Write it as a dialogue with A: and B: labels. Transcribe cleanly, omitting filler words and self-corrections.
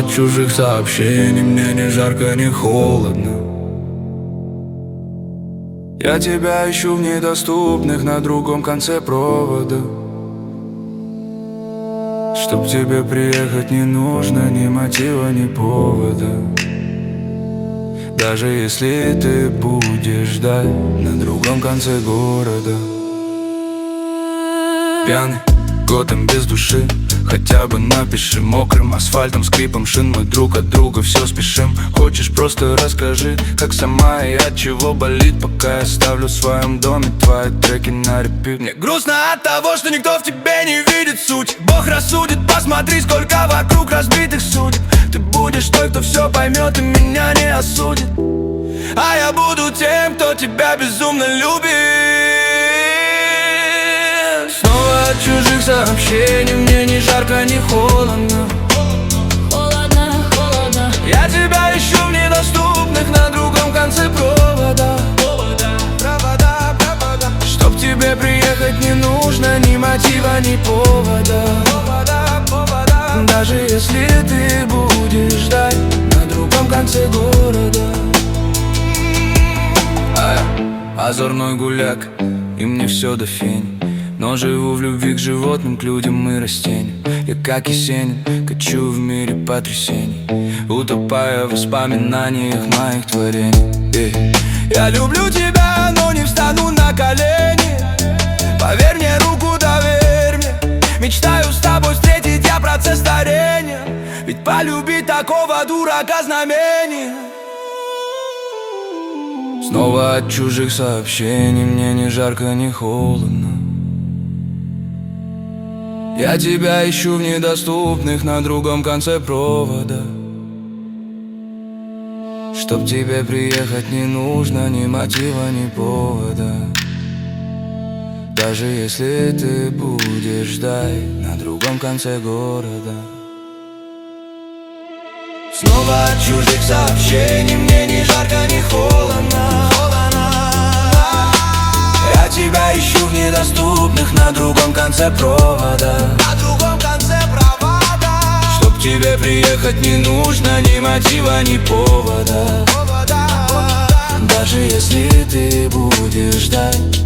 A: от чужих сообщений, мне ни жарко, ни холодно. Я тебя ищу в недоступных на другом конце провода. Чтоб тебе приехать не нужно ни мотива, ни повода. Даже если ты будешь ждать на другом конце города. Пьяный, годом без души, хотя бы напиши. Мокрым асфальтом, скрипом шин, мы друг от друга все спешим. Хочешь, просто расскажи, как сама и от чего болит, пока я ставлю в своем доме твои треки на репит. Мне грустно от того, что никто в тебе не видит суть. Бог рассудит, посмотри, сколько вокруг разбитых судеб. Ты будешь той, кто все поймет и меня не осудит. А я буду тем, кто тебя безумно любит. Снова от чужих сообщений, мне ни жарко, ни холодно.
B: Холодно, холодно.
A: Я тебя ищу в недоступных на другом конце провода. Чтоб тебе приехать не нужно ни мотива, ни повода. Даже если ты будешь ждать на другом конце города. Озорной гуляк, и мне все до фени. Но живу в любви к животным, к людям и растениям. Я как Есенин, качу в мире потрясений, утопая в воспоминаниях моих творений. Я люблю тебя, но не встану на колени. Поверь мне, руку доверь мне. Мечтаю с тобой встретить я процесс старения. Ведь полюбить такого дурака знамение. Снова от чужих сообщений, мне ни жарко, ни холодно. Я тебя ищу в недоступных на другом конце провода. Чтоб тебе приехать не нужно ни мотива, ни повода. Даже если ты будешь ждать на другом конце города. Снова от чужих сообщений, мне ни жарко, ни холодно. Я тебя ищу в недоступных на другом конце провода. Чтоб тебе приехать не нужно ни мотива, ни повода. Даже если ты будешь ждать